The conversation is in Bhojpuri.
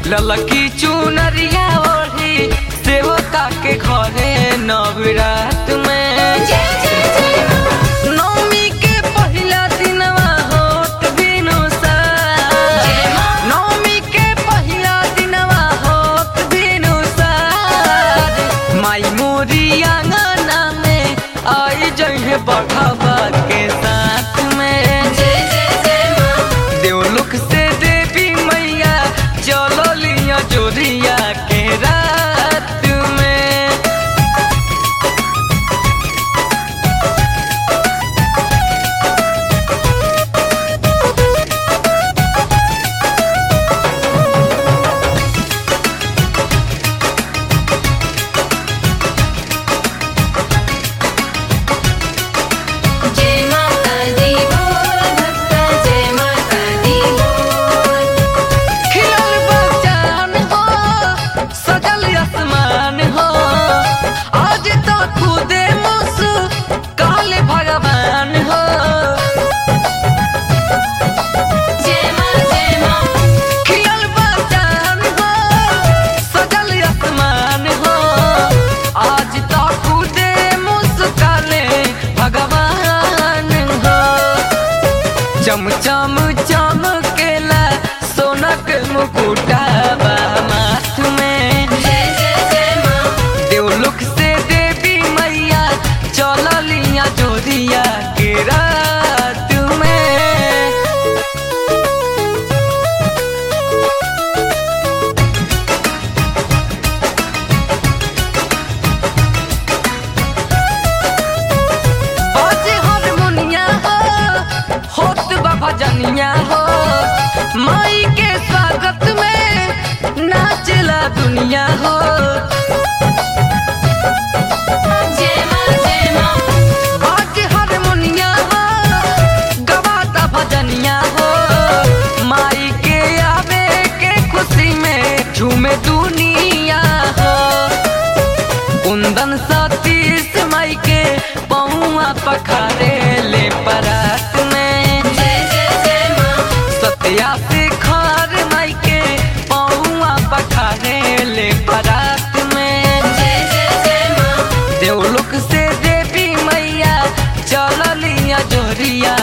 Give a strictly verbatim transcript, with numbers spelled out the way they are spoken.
ललकी चुनरिया ओढ़ी सेवका के घरे नवरात में। नवमी के पहिला दिनवा होत भिनुसार, नवमी के पहिला दिनवा होत भिनुसार। माई मोरी आंगना में आई जइहे बढ़ावा के साथ में। देवलोक से देवी मैया चलो लिया जोरिया के रात में। जय माता दी बोल भक्ता, जय माता दी बोल। खिलल बचान हो सजल आसमान हो, आज तो खुदे मुस्कान भगवान हो। जय माँ जय माँ। खिलल बचान हो सजल आसमान हो, आज तो खुदे मुस्कान भगवान हो। चम चम चमकेला सोनक मुकुटावा माथ में। जय जय जय माँ। देवलोक से देवी मैया चललिया जोरिया के रात में। बाजे हारमोनिया हो होत बा भजनिया हो, माई के स्वागत में नाचला दुनिया हो। जय माँ जय माँ। बाजे हारमोनिया हो गवाता भजनिया हो, माई के आवे के खुशी में झूमे दुनिया हो। कुंदन सतीश माई के पौआ पखारे ले परात में। जय जय जय माँ। सत्या शिखर माई के पौआ पखारे ले परात में। जय जय जय माँ। देवलोक से देवी मैया चललिया जोरिया